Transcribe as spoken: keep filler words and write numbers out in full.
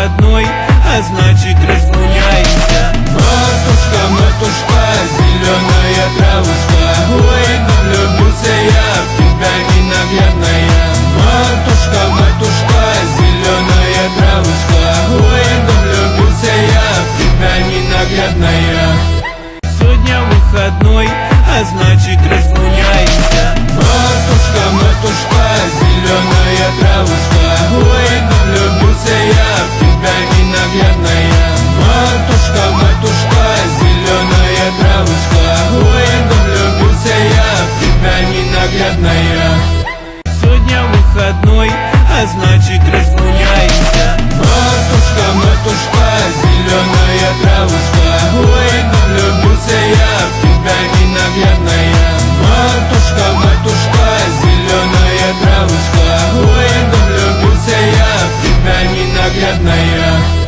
выходной, а значит разгуляемся. Матушка, матушка, зеленая травушка, ой, да влюбился я в тебя, ненаглядная. Матушка, матушка, зеленая травушка, ой, да влюбился я в тебя, ненаглядная. Сегодня выходной, а значит разгуляемся. Матушка, матушка, зеленая травушка, ой, да влюбился я в тебя, ненаглядная. Матушка, матушка, зеленая травушка, ой, да влюбился я в тебя, ненаглядная. Сегодня выходной, а значит разгуляемся. Матушка, матушка, зеленая травушка, ой, да влюбился я в тебя, ненаглядная. Матушка, матушка, зеленая травушка, ой, да влюбился я в тебя, ненаглядная.